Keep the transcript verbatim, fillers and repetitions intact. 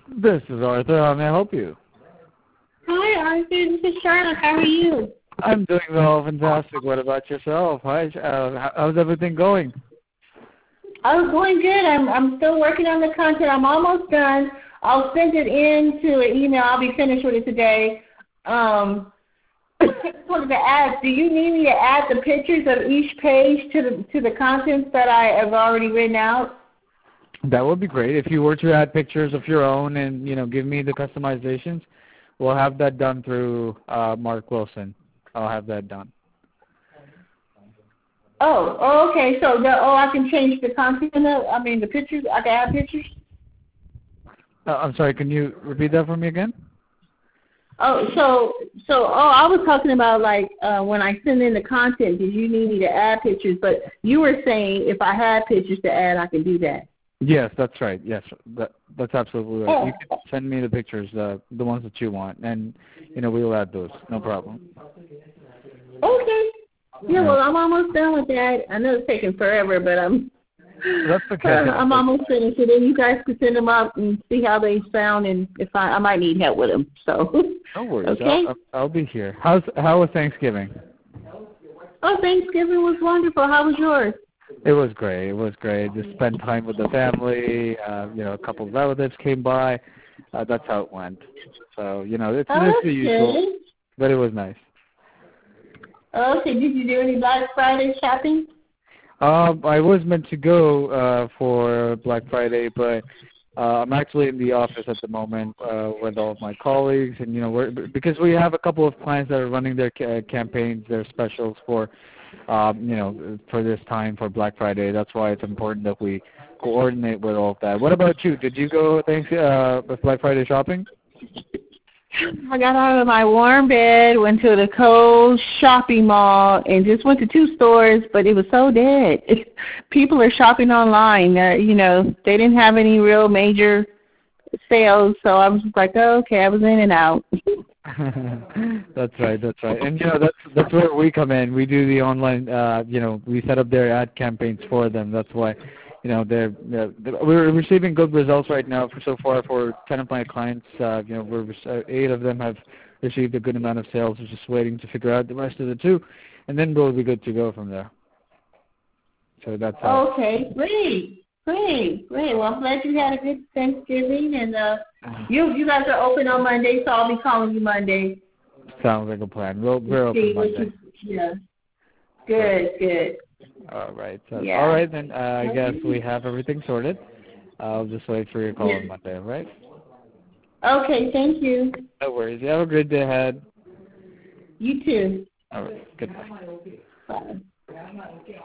This is Arthur. How may I help you? Hi, Arthur. This is Charlotte. How are you? I'm doing well, fantastic. What about yourself? Hi, uh, how- how's everything going? I was going good. I'm I'm still working on the content. I'm almost done. I'll send it in to an email. I'll be finished with it today. Um, for the ads, do you need me to add the pictures of each page to the to the contents that I have already written out? That would be great. If you were to add pictures of your own and, you know, give me the customizations, we'll have that done through uh, Mark Wilson. I'll have that done. Oh, oh, okay. So the oh, I can change the content. Of, I mean, the pictures. I can add pictures. Uh, I'm sorry, can you repeat that for me again? Oh, so so oh, I was talking about like uh, when I send in the content. Did you need me to add pictures? But you were saying if I had pictures to add, I can do that. Yes, that's right. Yes, that, that's absolutely right. Oh, You can send me the pictures, uh, the ones that you want, and, you know, we'll add those. No problem. okay. Yeah, Yeah. well, I'm almost done with that. I know it's taking forever, but I'm That's uh, okay. I'm almost finished. And then you guys can send them up and see how they sound, and if I I might need help with them. So No worries. okay. I'll, I'll I'll be here. How's how was Thanksgiving? Oh, Thanksgiving was wonderful. How was yours? It was great. It was great. Just spent time with the family. Uh, you know, a couple of relatives came by. Uh, that's how it went. So you know, it's, Oh, it's the that's usual, good. but it was nice. Okay. Did you do any Black Friday shopping? Um, I was meant to go uh, for Black Friday, but uh, I'm actually in the office at the moment uh, with all of my colleagues, and you know, we're, because we have a couple of clients that are running their ca- campaigns, their specials for, um, you know, for this time for Black Friday. That's why it's important that we coordinate with all of that. What about you? Did you go thanks uh, with Black Friday shopping? I got out of my warm bed, went to the cold shopping mall, and just went to two stores, but it was so dead. People are shopping online. Uh, you know, they didn't have any real major sales, so I was just like, oh, okay, I was in and out. That's right, that's right. And you know, that's that's where we come in. We do the online uh, you know, we set up their ad campaigns for them. That's why, you know, they're, they're we're receiving good results right now for so far for ten of my clients. Uh, you know, we're uh, eight of them have received a good amount of sales. We're just waiting to figure out the rest of the two, and then we'll be good to go from there. So that's how. Okay, great, great, great. Well, I'm glad you had a good Thanksgiving, and uh, you you guys are open on Monday, so I'll be calling you Monday. Sounds like a plan. We'll, we're See open what Monday. you, yeah. Good, good. All right. So, Yeah. all right, then uh, I guess Okay. we have everything sorted. I'll just wait for your call Yeah. on Monday, all right? Okay, thank you. No worries. You have a good day ahead. You too. All right. Goodbye. Bye.